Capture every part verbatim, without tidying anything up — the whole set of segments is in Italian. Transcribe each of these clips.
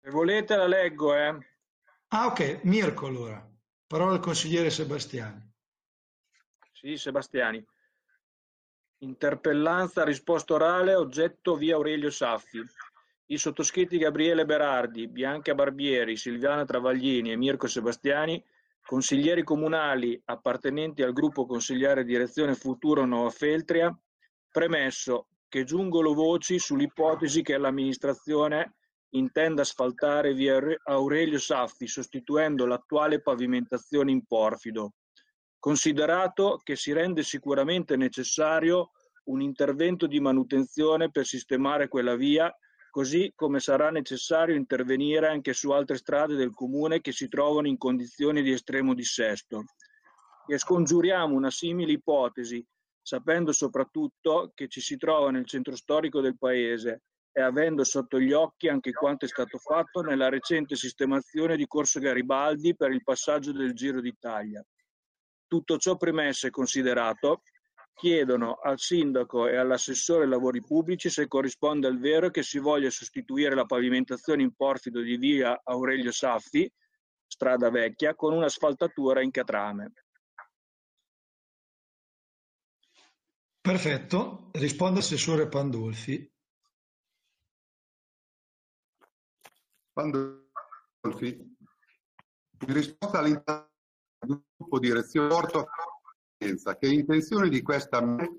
Se volete la leggo, eh? Ah, ok, Mirko allora. Parola al consigliere Sebastiani. Sì, Sebastiani. Interpellanza, risposta orale, oggetto via Aurelio Saffi. I sottoscritti Gabriele Berardi, Bianca Barbieri, Silviana Travaglini e Mirko Sebastiani, consiglieri comunali appartenenti al gruppo consigliare direzione Futuro Nova Feltria, premesso che giungono voci sull'ipotesi che l'amministrazione intenda asfaltare via Aurelio Saffi sostituendo l'attuale pavimentazione in porfido, considerato che si rende sicuramente necessario un intervento di manutenzione per sistemare quella via, così come sarà necessario intervenire anche su altre strade del comune che si trovano in condizioni di estremo dissesto. E scongiuriamo una simile ipotesi, sapendo soprattutto che ci si trova nel centro storico del paese e avendo sotto gli occhi anche quanto è stato fatto nella recente sistemazione di Corso Garibaldi per il passaggio del Giro d'Italia. Tutto ciò premesso e considerato, chiedono al sindaco e all'assessore ai lavori pubblici se corrisponde al vero che si voglia sostituire la pavimentazione in porfido di via Aurelio Saffi, strada vecchia, con un'asfaltatura in catrame. Perfetto, risponde l'assessore Pandolfi. Pandolfi, in risposta all'intervento del gruppo direzione porto che è intenzione di questa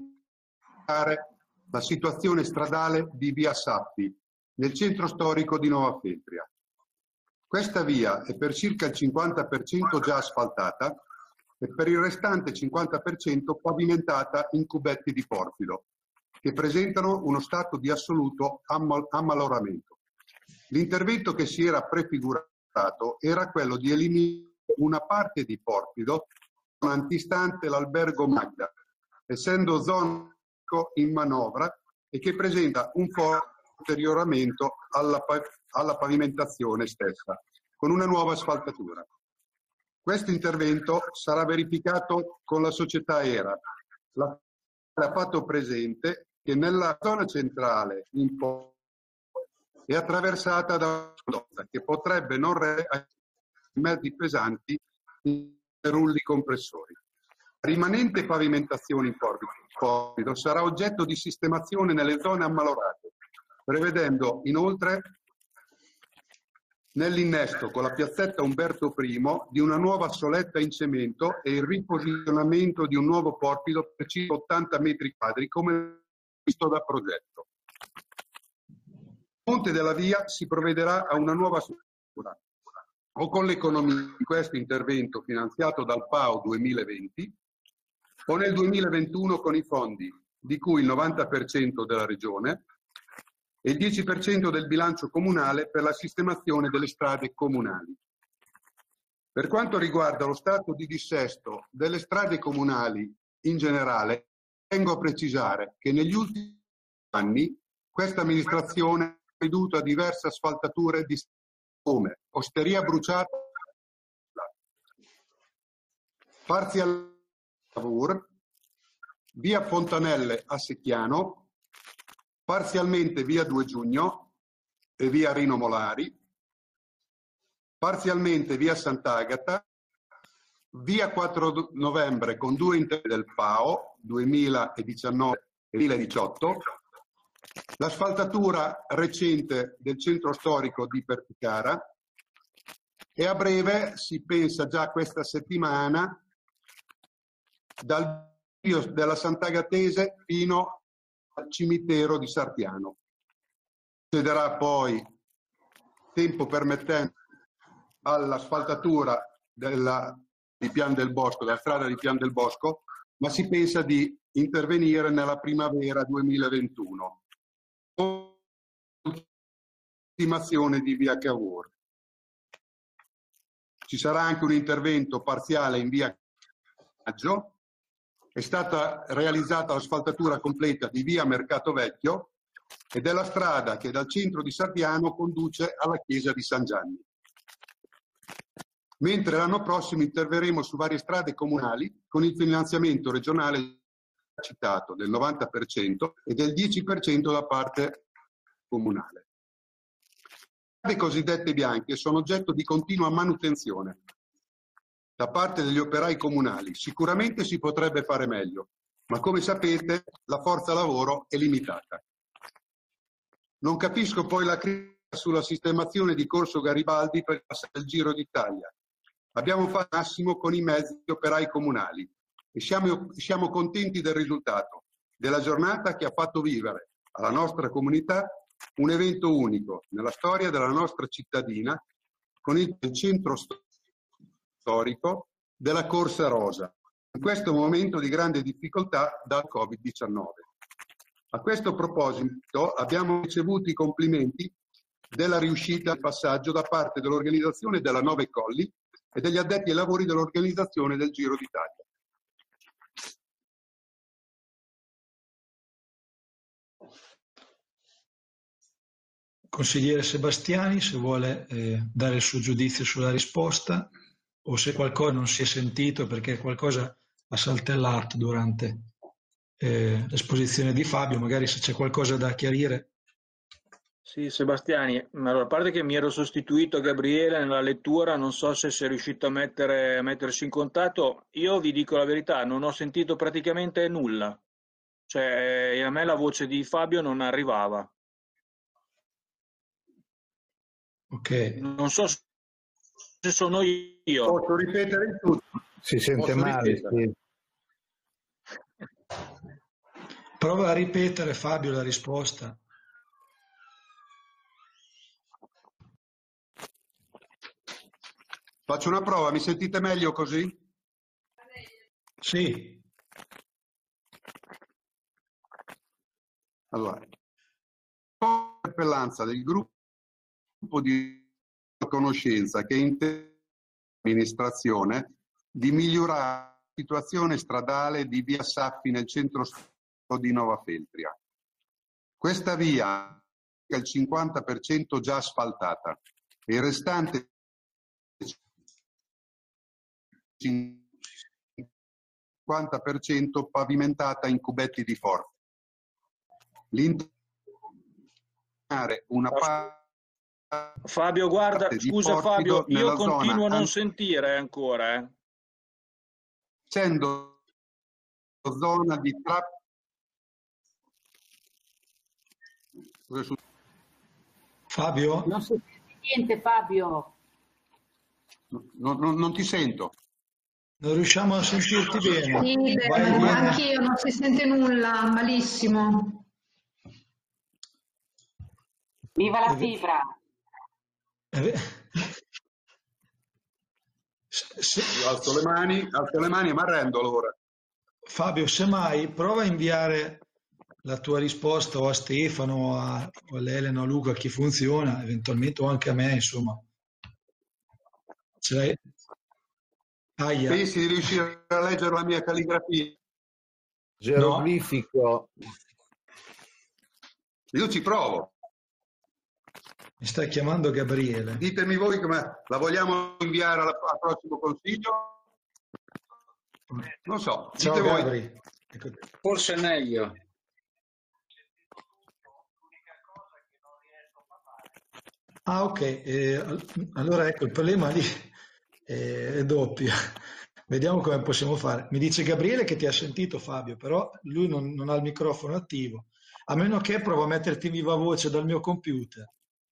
la situazione stradale di via Saffi nel centro storico di Nova Feltria. Questa via è per circa il cinquanta per cento già asfaltata e per il restante cinquanta per cento pavimentata in cubetti di porfido che presentano uno stato di assoluto ammal- ammaloramento. L'intervento che si era prefigurato era quello di eliminare una parte di porfido antistante l'albergo Magda, essendo zona in manovra e che presenta un forte deterioramento alla, alla pavimentazione stessa, con una nuova asfaltatura. Questo intervento sarà verificato con la società ERA. La ha fatto presente che nella zona centrale in po- è attraversata da una condotta che potrebbe non reggere mezzi pesanti in rulli compressori. La rimanente pavimentazione in porfido sarà oggetto di sistemazione nelle zone ammalorate, prevedendo inoltre nell'innesto con la piazzetta Umberto I di una nuova soletta in cemento e il riposizionamento di un nuovo porfido per circa ottanta metri quadri come visto da progetto. A monte della via si provvederà a una nuova struttura o con l'economia di questo intervento finanziato dal P A O duemilaventi o nel duemilaventuno con i fondi di cui il novanta per cento della Regione e il dieci per cento del bilancio comunale per la sistemazione delle strade comunali. Per quanto riguarda lo stato di dissesto delle strade comunali in generale, tengo a precisare che negli ultimi anni questa amministrazione ha veduto a diverse asfaltature di come Osteria Bruciata, Parzial Cavour, via Fontanelle a Secchiano, parzialmente via due giugno e via Rino Molari, parzialmente via Sant'Agata, via quattro novembre con due interventi del P A O duemiladiciannove e duemiladiciotto, l'asfaltatura recente del centro storico di Perticara e a breve si pensa già questa settimana dal video della Sant'Agatese fino al cimitero di Sartiano. Succederà poi, tempo permettendo, all'asfaltatura della, di Pian del Bosco, della strada di Pian del Bosco, ma si pensa di intervenire nella primavera duemilaventuno. Ultimazione di via Cavour. Ci sarà anche un intervento parziale in via Maggio. È stata realizzata l'asfaltatura completa di via Mercato Vecchio e della strada che dal centro di Sardiano conduce alla chiesa di San Gianni. Mentre l'anno prossimo interverremo su varie strade comunali con il finanziamento regionale citato del novanta per cento e del dieci per cento da parte comunale. strade cosiddette bianche sono oggetto di continua manutenzione da parte degli operai comunali. Sicuramente si potrebbe fare meglio, ma come sapete la forza lavoro è limitata. Non capisco poi la critica sulla sistemazione di Corso Garibaldi per il Giro d'Italia. Abbiamo fatto il massimo con i mezzi operai comunali e siamo, siamo contenti del risultato, della giornata che ha fatto vivere alla nostra comunità un evento unico nella storia della nostra cittadina con il centro storico della Corsa Rosa, in questo momento di grande difficoltà dal Covid diciannove. A questo proposito abbiamo ricevuto i complimenti della riuscita del passaggio da parte dell'organizzazione della Nove Colli e degli addetti ai lavori dell'organizzazione del Giro d'Italia. Consigliere Sebastiani, se vuole eh, dare il suo giudizio sulla risposta o se qualcosa non si è sentito perché qualcosa ha saltellato durante eh, l'esposizione di Fabio, magari se c'è qualcosa da chiarire. Sì, Sebastiani, allora, a parte che mi ero sostituito a Gabriele nella lettura, non so se sei riuscito a, mettere, a mettersi in contatto, io vi dico la verità, non ho sentito praticamente nulla, cioè a me la voce di Fabio non arrivava. Ok. Non so se sono io. Posso ripetere il tutto? Si sente Posso male, sì. Prova a ripetere, Fabio, la risposta. Faccio una prova, mi sentite meglio così? Sì. Allora, l'interpellanza del gruppo di conoscenza che intende l'amministrazione di migliorare la situazione stradale di via Saffi nel centro di Nova Feltria. Questa via è il cinquanta per cento già asfaltata e il restante cinquanta per cento pavimentata in cubetti di forza. L'interare una parte Fabio, guarda, scusa Fabio, io continuo a non sentire ancora. Eh. Essendo zona di trap... Fabio? Non si sente niente, Fabio. Non, non, non ti sento. Non riusciamo a sentirti bene. Sì, beh, anch'io, non si sente nulla, malissimo. Viva la fibra! Se, Io alzo le mani, alzo le mani e mi arrendo allora. Fabio, semmai prova a inviare la tua risposta o a Stefano, o a, o all'Elena, o a Luca, a chi funziona, eventualmente o anche a me, insomma. Cioè, aia. Pensi di riuscire a leggere la mia calligrafia? Geroglifico. No. Io ci provo. Mi sta chiamando Gabriele. Ditemi voi come la vogliamo inviare al, al prossimo consiglio? Non so. Ciao dite Gabri. Voi. Forse è meglio. Ah, ok. Eh, allora ecco, il problema lì è, è doppio. Vediamo come possiamo fare. Mi dice Gabriele che ti ha sentito, Fabio, però lui non, non ha il microfono attivo. A meno che prova a metterti in viva voce dal mio computer.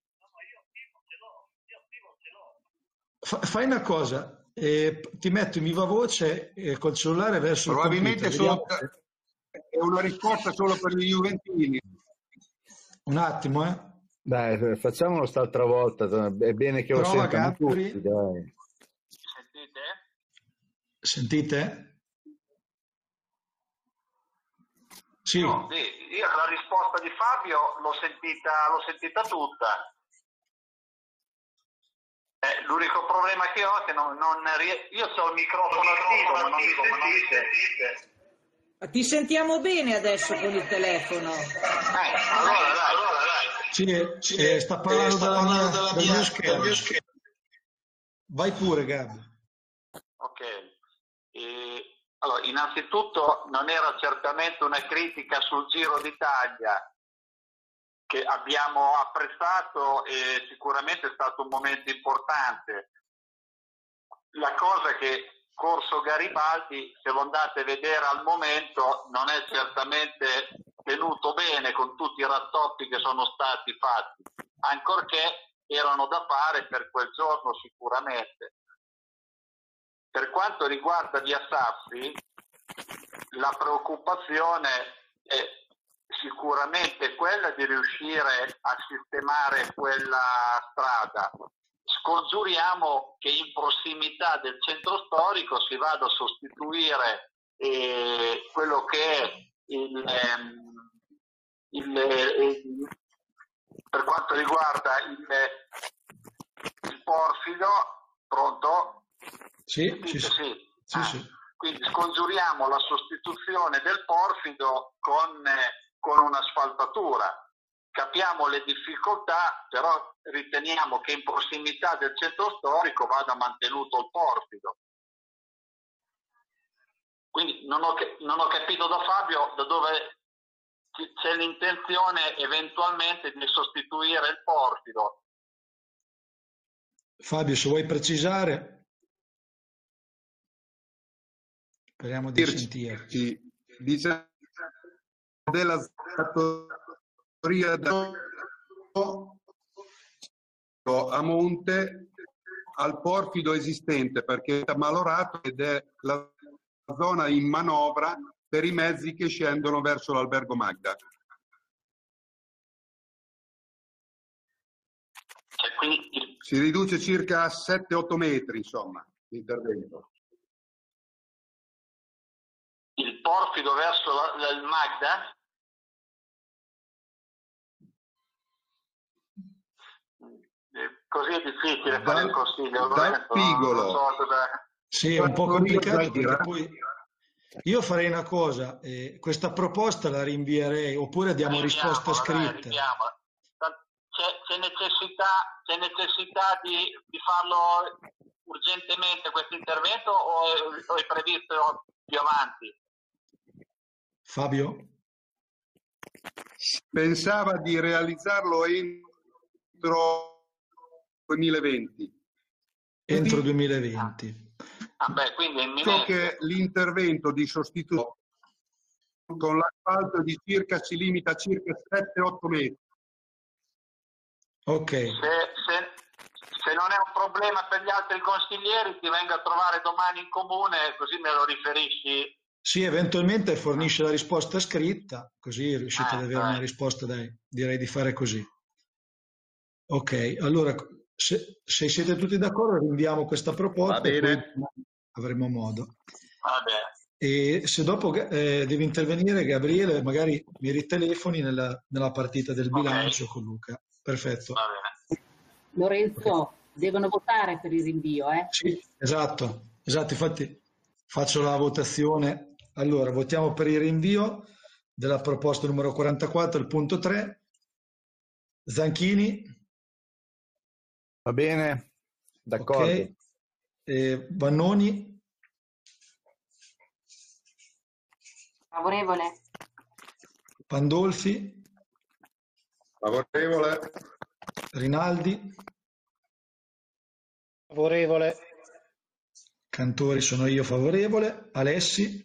Fa, fai una cosa, eh, ti metto in viva voce eh, col cellulare verso Probabilmente il computer. Probabilmente è una risposta solo per gli juventini. Un attimo, eh. Dai, facciamolo st'altra volta, è bene che lo Prova, sentano Gabri. tutti, dai. Sentite? Sentite? Sì. No, sì, io la risposta di Fabio l'ho sentita, l'ho sentita tutta. Eh, l'unico problema che ho è che non, non io ho il microfono attivo, ma non mi sentite. Ti sentiamo bene adesso con il telefono. Eh, allora dai, allora dai. Sì, sì, eh, sta parlando, eh, sta dalla parlando mia, dalla dal, mia, mio schermo. dal mio schermo. Vai pure, Gabi. Ok. E, allora, innanzitutto non era certamente una critica sul Giro d'Italia, che abbiamo apprezzato e sicuramente è stato un momento importante. La cosa che Corso Garibaldi, se lo andate a vedere al momento, non è certamente tenuto bene con tutti i rattoppi che sono stati fatti, ancorché erano da fare per quel giorno sicuramente. Per quanto riguarda Via Saffi, la preoccupazione è sicuramente quella di riuscire a sistemare quella strada. Scongiuriamo che in prossimità del centro storico si vada a sostituire eh, quello che è il, ehm, il, eh, per quanto riguarda il, il porfido. Pronto? Sì, sì, sì. sì. sì, ah, sì. Quindi scongiuriamo la sostituzione del porfido con, eh, con un'asfaltatura. Capiamo le difficoltà, però riteniamo che in prossimità del centro storico vada mantenuto il porfido. Quindi non ho, non ho capito da Fabio da dove c'è l'intenzione eventualmente di sostituire il porfido. Fabio, se vuoi precisare, speriamo di sentirti. Dice della da a monte al porfido esistente, perché è malorato ed è la zona in manovra per i mezzi che scendono verso l'Albergo Magda. Quindi si riduce circa a sette otto metri, insomma, l'intervento. Il porfido verso la, il Magda? Così è difficile dal, fare il consiglio. Dal Pigolo. So cosa... Sì, è un po' complicato perché poi io farei una cosa, eh, questa proposta la rinvierei oppure diamo Rinviamo, risposta scritta. C'è, c'è necessità, c'è necessità di, di farlo urgentemente questo intervento o è, o è previsto più avanti? Fabio? Pensava di realizzarlo entro duemilaventi. Entro duemilaventi. Ah, beh, quindi è so che l'intervento di sostituzione con l'asfalto di circa si limita a circa sette otto metri. Ok. Se, se, se non è un problema per gli altri consiglieri ti vengo a trovare domani in comune così me lo riferisci. Sì, eventualmente fornisce la risposta scritta, così riuscite ah, ad avere dai. una risposta, dai, direi di fare così. Ok, allora se, se siete tutti d'accordo rinviamo questa proposta. Va bene. E poi avremo modo. Va bene. E se dopo eh, devi intervenire Gabriele, magari mi ritelefoni nella, nella partita del bilancio okay. con Luca. Perfetto. Va bene. Lorenzo, okay. devono votare per il rinvio, eh? Sì, esatto, esatto, infatti faccio la votazione. Allora, votiamo per il rinvio della proposta numero quarantaquattro, il punto tre. Zanchini? Va bene, d'accordo. Okay. Eh, Vannoni? Favorevole. Pandolfi? Favorevole. Rinaldi? Favorevole. Cantori sono io favorevole. Alessi?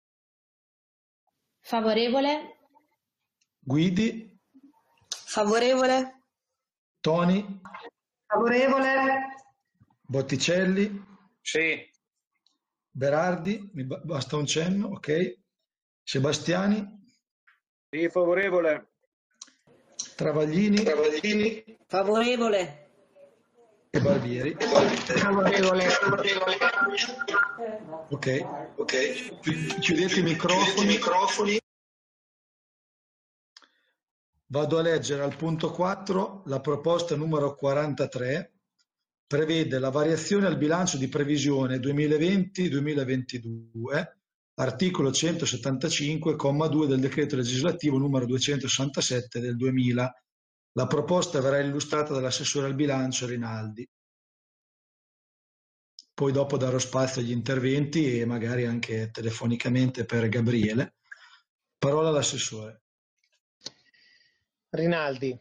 Favorevole. Guidi? Favorevole. Toni? Favorevole. Botticelli? Sì. Berardi? Mi basta un cenno, ok. Sebastiani? Sì, favorevole. Travaglini? Travaglini? Favorevole. E Barbieri? Favorevole. Ok, ok. Chiudete i microfoni. microfoni. Vado a leggere al punto quattro la proposta numero quarantatré. Prevede la variazione al bilancio di previsione duemilaventi duemilaventidue, articolo centosettantacinque, comma due del decreto legislativo numero duecentosessantasette del duemila. La proposta verrà illustrata dall'assessore al bilancio Rinaldi. Poi dopo darò spazio agli interventi e magari anche telefonicamente per Gabriele. Parola all'assessore. Rinaldi,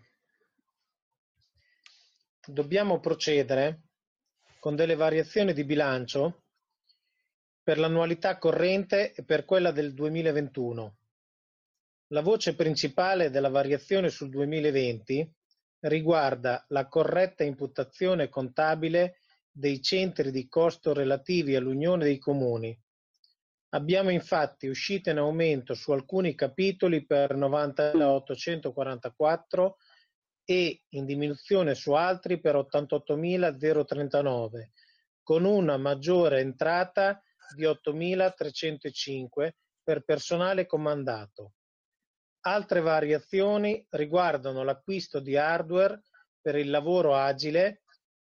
dobbiamo procedere con delle variazioni di bilancio per l'annualità corrente e per quella del duemilaventuno. La voce principale della variazione sul duemilaventi riguarda la corretta imputazione contabile dei centri di costo relativi all'Unione dei Comuni. Abbiamo infatti uscite in aumento su alcuni capitoli per novantamila ottocentoquarantaquattro e in diminuzione su altri per ottantottomila trentanove, con una maggiore entrata di ottomilatrecentocinque per personale comandato. Altre variazioni riguardano l'acquisto di hardware per il lavoro agile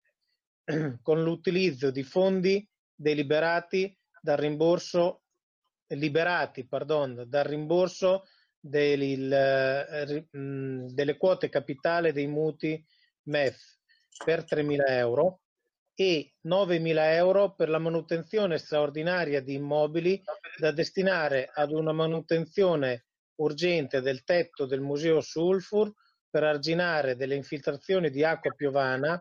con l'utilizzo di fondi deliberati dal rimborso, liberati pardon, dal rimborso del, eh, delle quote capitale dei mutui M E F per tremila euro e novemila euro per la manutenzione straordinaria di immobili da destinare ad una manutenzione urgente del tetto del Museo Sulfur per arginare delle infiltrazioni di acqua piovana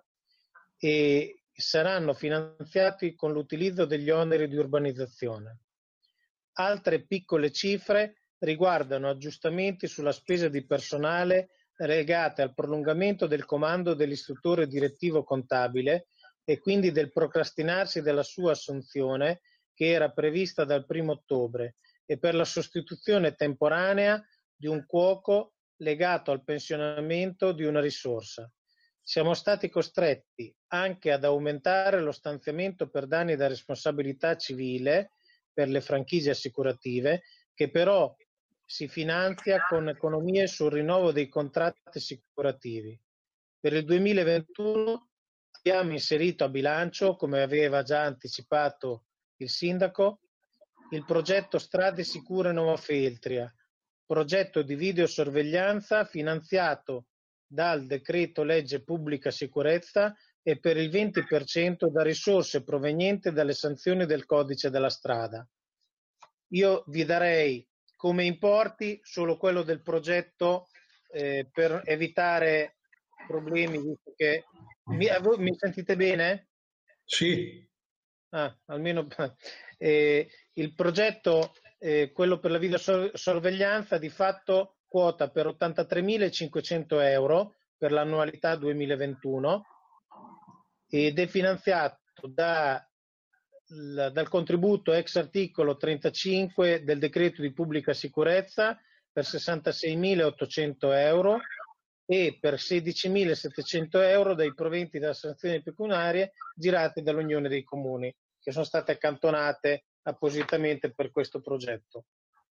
e saranno finanziati con l'utilizzo degli oneri di urbanizzazione. Altre piccole cifre riguardano aggiustamenti sulla spesa di personale legate al prolungamento del comando dell'istruttore direttivo contabile e quindi del procrastinarsi della sua assunzione che era prevista dal primo ottobre e per la sostituzione temporanea di un cuoco legato al pensionamento di una risorsa. Siamo stati costretti anche ad aumentare lo stanziamento per danni da responsabilità civile per le franchigie assicurative, che però si finanzia con economie sul rinnovo dei contratti assicurativi. Per il duemilaventuno abbiamo inserito a bilancio, come aveva già anticipato il sindaco, il progetto Strade Sicure Nova Feltria, progetto di videosorveglianza finanziato dal decreto legge pubblica sicurezza e per il venti per cento da risorse provenienti dalle sanzioni del codice della strada. Io vi darei come importi solo quello del progetto eh, per evitare problemi, visto che mi, mi sentite bene? Sì. Ah, almeno eh, il progetto, eh, quello per la videosorveglianza, di fatto quota per ottantatremilacinquecento euro per l'annualità duemilaventuno ed è finanziato da, la, dal contributo ex articolo trentacinque del decreto di pubblica sicurezza per sessantaseimilaottocento euro e per sedicimilasettecento euro dai proventi della sanzione pecuniarie girate dall'Unione dei Comuni, che sono state accantonate appositamente per questo progetto.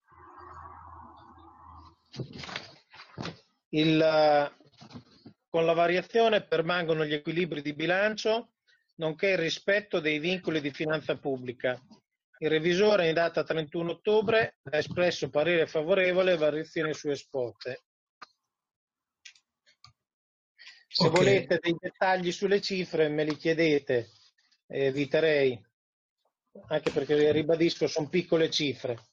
Il, con la variazione permangono gli equilibri di bilancio, nonché il rispetto dei vincoli di finanza pubblica. Il revisore in data trentuno ottobre ha espresso parere favorevole a variazioni su esposte. Se okay. volete dei dettagli sulle cifre me li chiedete, eh, eviterei, anche perché ribadisco sono piccole cifre.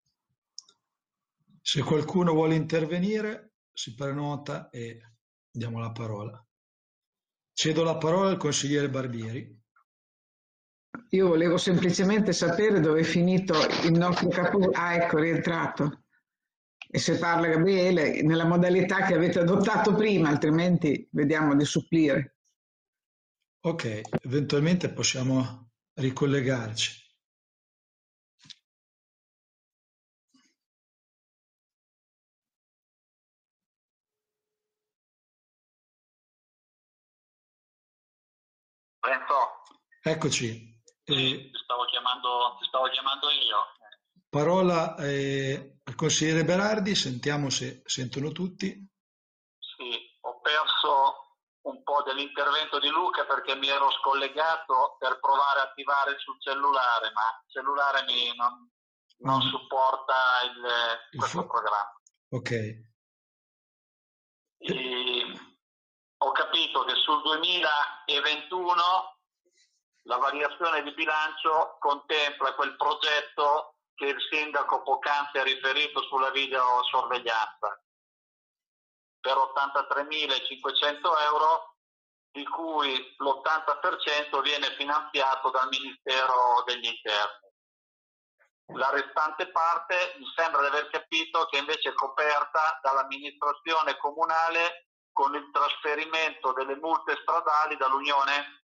Se qualcuno vuole intervenire si prenota e diamo la parola. Cedo la parola al consigliere Barbieri. Io volevo semplicemente sapere dove è finito il nostro capo. Ah, ecco, è rientrato. E se parla Gabriele, nella modalità che avete adottato prima, altrimenti vediamo di supplire. Ok, eventualmente possiamo ricollegarci. Renzo. Eccoci. Sì, ti stavo chiamando, ti stavo chiamando io. Parola eh, al consigliere Berardi, sentiamo se sentono tutti. Sì, ho perso un po' dell'intervento di Luca perché mi ero scollegato per provare a attivare sul cellulare, ma il cellulare mi non, non mm. supporta il, il questo programma. Ok. E ho capito che sul duemilaventuno la variazione di bilancio contempla quel progetto che il sindaco poc'anzi ha riferito sulla videosorveglianza. per ottantatremilacinquecento euro, di cui l'ottanta per cento viene finanziato dal Ministero degli Interni. La restante parte mi sembra di aver capito che invece è coperta dall'amministrazione comunale con il trasferimento delle multe stradali dall'Unione.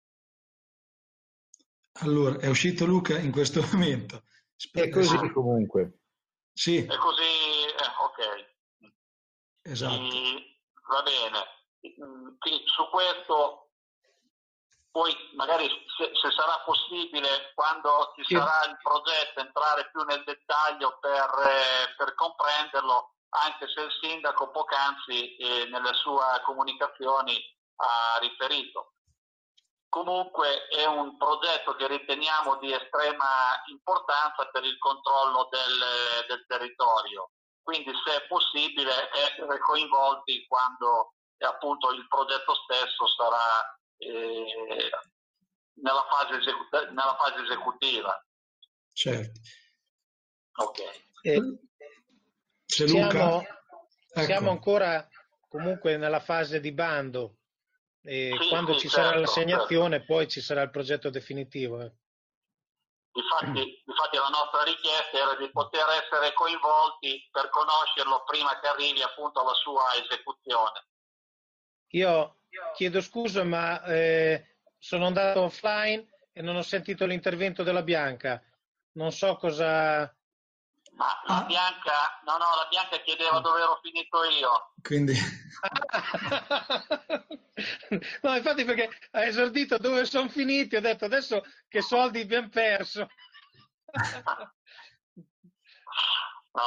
Allora, è uscito Luca in questo momento. È così comunque. Sì. È così, eh, ok. Esatto. E, va bene. Quindi su questo poi magari se, se sarà possibile, quando ci sarà il progetto, entrare più nel dettaglio per, eh, per comprenderlo, anche se il sindaco poc'anzi eh, nelle sue comunicazioni ha riferito. Comunque è un progetto che riteniamo di estrema importanza per il controllo del, del territorio, quindi se è possibile essere coinvolti quando eh, appunto il progetto stesso sarà eh, nella, fase esecuta- nella fase esecutiva. Certo. Ok. Eh, Se siamo, Luca... ecco. siamo ancora comunque nella fase di bando. E sì, quando sì, ci certo, sarà l'assegnazione certo. poi ci sarà il progetto definitivo. Eh. Infatti, infatti la nostra richiesta era di poter essere coinvolti per conoscerlo prima che arrivi appunto alla sua esecuzione. Io chiedo scusa, ma eh, sono andato offline e non ho sentito l'intervento della Bianca. Non so cosa... Ma la Bianca, no, no, la Bianca chiedeva dove ero finito io. Quindi... no, infatti perché ha esordito dove sono finiti, ho detto adesso che soldi abbiamo perso. No,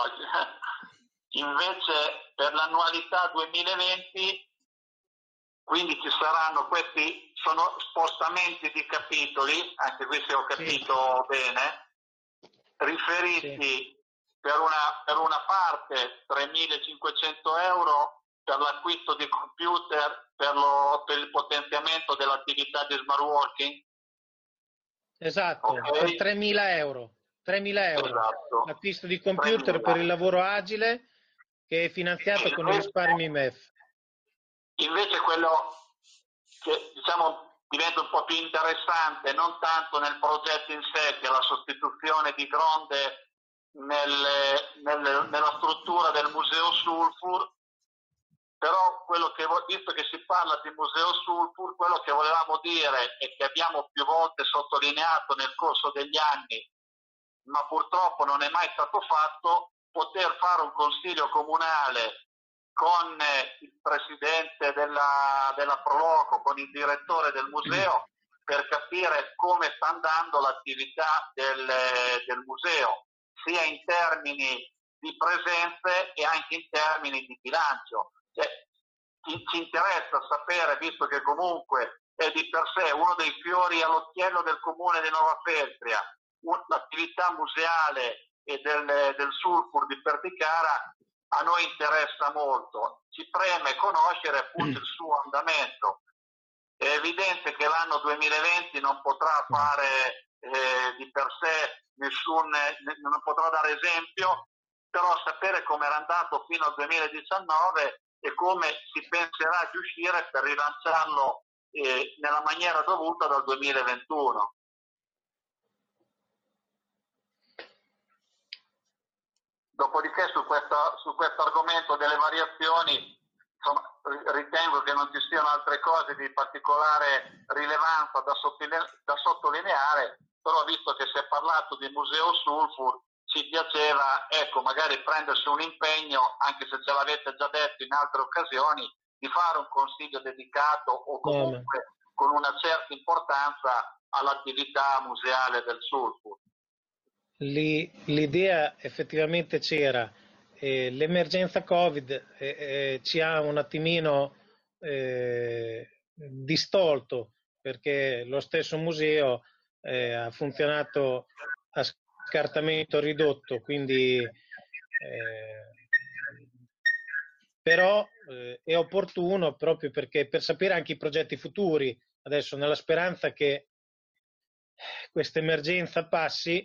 invece per l'annualità duemilaventi, quindi ci saranno questi, sono spostamenti di capitoli, anche qui se ho capito sì. bene, riferiti sì. Per una, per una parte tremilacinquecento euro per l'acquisto di computer per, lo, per il potenziamento dell'attività di smart working. Esatto, okay. Per tremila euro. tremila euro. Esatto. L'acquisto di computer tremila. Per il lavoro agile che è finanziato invece, con i risparmi M E F. Invece quello che diciamo diventa un po' più interessante, non tanto nel progetto in sé, che è la sostituzione di gronde Nelle, nelle, nella struttura del Museo Sulfur, però quello che visto che si parla di Museo Sulfur, quello che volevamo dire e che abbiamo più volte sottolineato nel corso degli anni, ma purtroppo non è mai stato fatto, poter fare un consiglio comunale con il presidente della, della Proloco, con il direttore del museo, per capire come sta andando l'attività del, del museo, sia in termini di presenze e anche in termini di bilancio. Cioè, ci, ci interessa sapere, visto che comunque è di per sé uno dei fiori all'occhiello del comune di Nova Feltria, l'attività museale e del, del Sulfur di Perticara a noi interessa molto. Ci preme conoscere appunto il suo andamento. È evidente che l'anno duemilaventi non potrà fare eh, di per sé nessun, non potrò dare esempio, però sapere come era andato fino al duemiladiciannove e come si penserà di uscire per rilanciarlo eh, nella maniera dovuta dal duemilaventuno. Dopodiché su questo, su questo argomento delle variazioni, insomma, ritengo che non ci siano altre cose di particolare rilevanza da, da sottolineare, però visto che si è parlato di Museo Sulfur, ci piaceva, ecco, magari prendersi un impegno, anche se ce l'avete già detto in altre occasioni, di fare un consiglio dedicato o comunque no. con una certa importanza all'attività museale del Sulfur. L'idea effettivamente c'era, eh, l'emergenza Covid eh, eh, ci ha un attimino eh, distolto, perché lo stesso museo eh, ha funzionato a scartamento ridotto, quindi eh, però eh, è opportuno proprio perché per sapere anche i progetti futuri, adesso nella speranza che questa emergenza passi,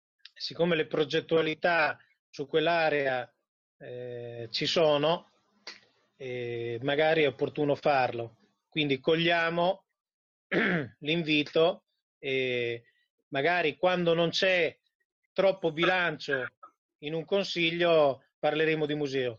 siccome le progettualità su quell'area eh, ci sono, e magari è opportuno farlo. Quindi cogliamo l'invito e magari quando non c'è troppo bilancio in un consiglio parleremo di museo.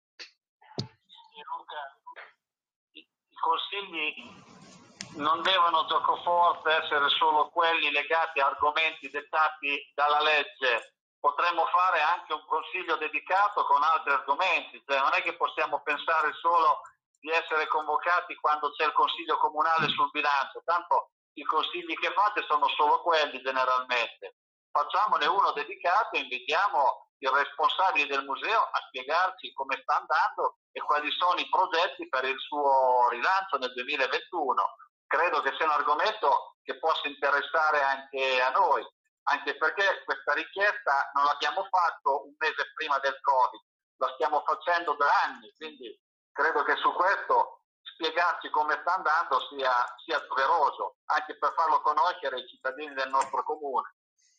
I consigli non devono giocoforza essere solo quelli legati a argomenti dettati dalla legge. Potremmo fare anche un consiglio dedicato con altri argomenti, cioè non è che possiamo pensare solo di essere convocati quando c'è il consiglio comunale sul bilancio, tanto i consigli che fate sono solo quelli generalmente. Facciamone uno dedicato e invitiamo i responsabili del museo a spiegarci come sta andando e quali sono i progetti per il suo rilancio nel duemilaventuno. Credo che sia un argomento che possa interessare anche a noi, anche perché questa richiesta non l'abbiamo fatto un mese prima del Covid, la stiamo facendo da anni, quindi credo che su questo spiegarci come sta andando sia, sia doveroso, anche per farlo conoscere ai cittadini del nostro comune.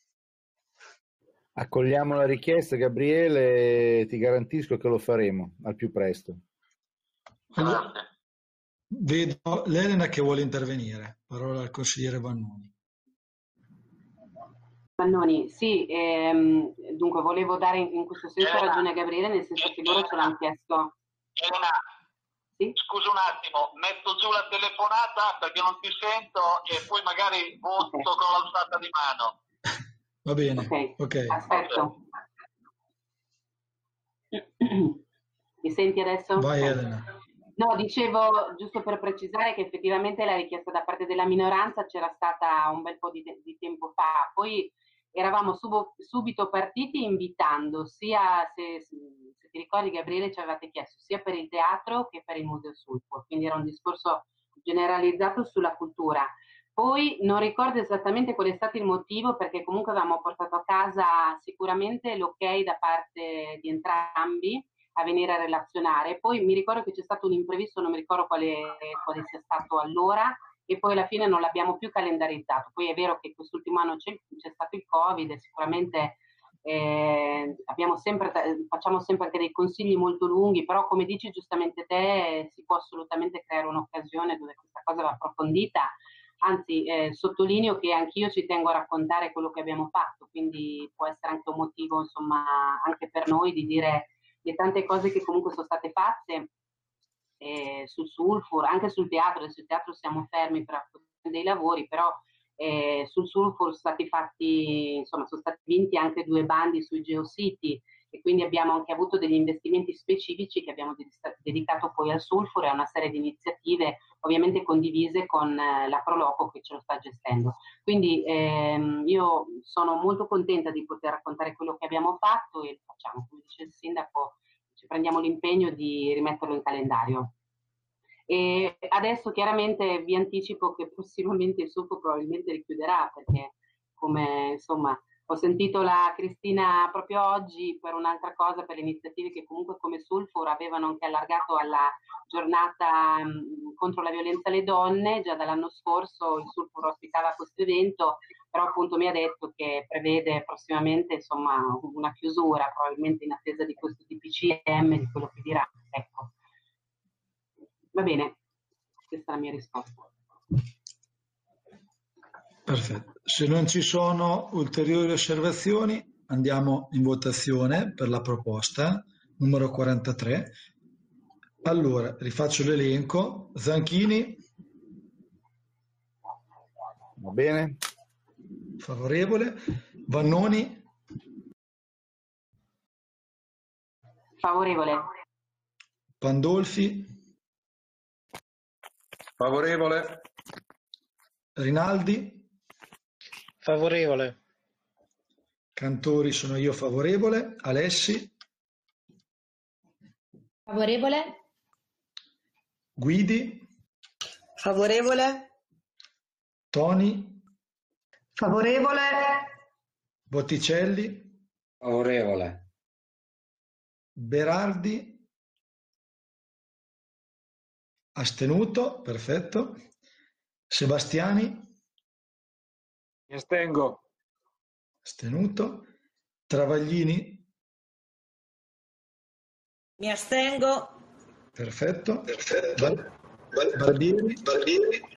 Accogliamo la richiesta, Gabriele, e ti garantisco che lo faremo al più presto. Allora, vedo l'Elena che vuole intervenire. Parola al consigliere Vannoni. Vannoni, sì, ehm, dunque volevo dare in, in questo senso Elena, ragione a Gabriele, nel senso che loro ce l'hanno chiesto. Elena, sì? Scusa un attimo, metto giù la telefonata perché non ti sento e poi magari voto okay. con l'alzata di mano. Va bene, ok. okay. Aspetto. Mi senti adesso? Vai Elena. No, dicevo, giusto per precisare che effettivamente la richiesta da parte della minoranza c'era stata un bel po' di, te- di tempo fa, poi eravamo subo- subito partiti invitando, sia, se, se ti ricordi Gabriele ci avevate chiesto, sia per il teatro che per il Museo Sulfur, quindi era un discorso generalizzato sulla cultura. Poi non ricordo esattamente qual è stato il motivo, perché comunque avevamo portato a casa sicuramente l'ok da parte di entrambi a venire a relazionare. Poi mi ricordo che c'è stato un imprevisto, non mi ricordo quale, quale sia stato allora, e poi alla fine non l'abbiamo più calendarizzato. Poi è vero che quest'ultimo anno c'è, c'è stato il Covid e sicuramente eh, abbiamo sempre, facciamo sempre anche dei consigli molto lunghi, però come dici giustamente te si può assolutamente creare un'occasione dove questa cosa va approfondita. Anzi, eh, sottolineo che anch'io ci tengo a raccontare quello che abbiamo fatto, quindi può essere anche un motivo, insomma, anche per noi di dire le tante cose che comunque sono state fatte eh, sul Sulfur, anche sul teatro. Sul teatro siamo fermi per dei lavori, però eh, sul Sulfur sono stati fatti, insomma, sono stati vinti anche due bandi sui Geocity e quindi abbiamo anche avuto degli investimenti specifici che abbiamo dedicato poi al Sulfur e a una serie di iniziative ovviamente condivise con eh, la Proloco che ce lo sta gestendo. Quindi ehm, io sono molto contenta di poter raccontare quello che abbiamo fatto e lo facciamo, come dice il sindaco, ci prendiamo l'impegno di rimetterlo in calendario. E adesso chiaramente vi anticipo che prossimamente il Sulfur probabilmente richiuderà, perché come insomma ho sentito la Cristina proprio oggi per un'altra cosa, per le iniziative che comunque come Sulfur avevano anche allargato alla giornata mh, contro la violenza alle donne. Già dall'anno scorso il Sulfur ospitava questo evento, però appunto mi ha detto che prevede prossimamente insomma una chiusura, probabilmente in attesa di questo D P C M, di quello che dirà. Ecco. Va bene, questa è la mia risposta. Perfetto. Se non ci sono ulteriori osservazioni, andiamo in votazione per la proposta numero quarantatré. Allora, rifaccio l'elenco. Zanchini. Va bene. Favorevole. Vannoni. Favorevole. Pandolfi. Favorevole. Rinaldi. Favorevole. Cantori sono io favorevole. Alessi. Favorevole. Guidi. Favorevole. Toni. Favorevole. Botticelli. Favorevole. Berardi. Astenuto. Perfetto. Sebastiani. Mi astengo. Astenuto. Travaglini. Mi astengo. Perfetto. Perfetto. Barbieri? Barbieri?